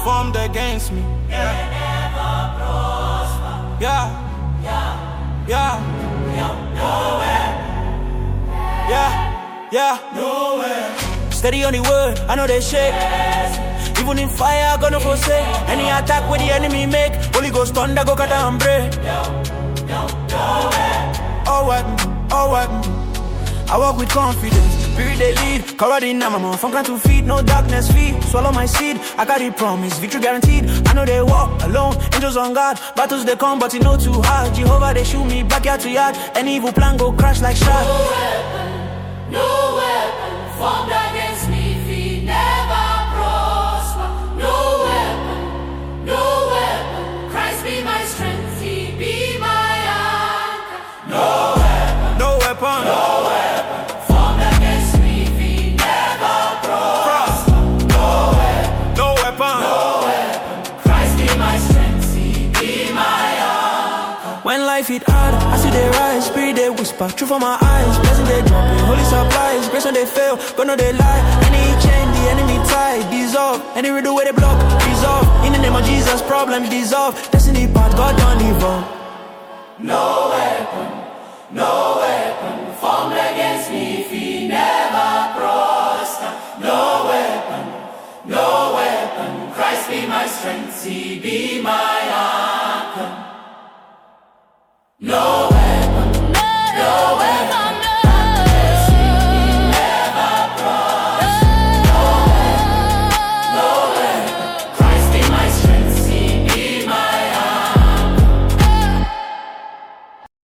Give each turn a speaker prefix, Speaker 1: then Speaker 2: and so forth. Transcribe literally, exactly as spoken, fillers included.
Speaker 1: formed against me.
Speaker 2: Yeah. Never prosper.
Speaker 1: Yeah.
Speaker 2: Yeah.
Speaker 1: Yeah.
Speaker 2: Yeah. Nowhere.
Speaker 1: Yeah. Yeah.
Speaker 2: Nowhere.
Speaker 1: Steady on the word, I know they shake.
Speaker 2: Yes.
Speaker 1: Even in fire, gonna forsake. Any attack where the enemy make, Holy Ghost thunder go cut and break. Oh what, oh what. I walk with confidence, spirit they lead. Covered in ammo, from ground to feet, no darkness feet. Swallow my seed, I got it promise, victory guaranteed. I know they walk alone, angels on guard. Battles they come, but you know too hard. Jehovah they shoot me back yard to yard. Any evil plan go crash like shot.
Speaker 2: No weapon, no weapon formed against me, feet never prosper. No weapon, no weapon. Christ be my strength, He be my anchor. No weapon,
Speaker 1: no weapon,
Speaker 2: no weapon formed against me, feet never prosper. No weapon,
Speaker 1: no weapon,
Speaker 2: no weapon. Christ be my strength, He be my anchor.
Speaker 1: When life hit hard, I see they rise, spirit they whisper, truth from my eyes, blessing they dropping, holy supplies, grace when they fail, God know they lie. Any chain, the enemy tie, dissolve. Any riddle where they block, resolve. In the name of Jesus, problem dissolve. Destiny part, God don't evolve.
Speaker 2: No weapon, no weapon.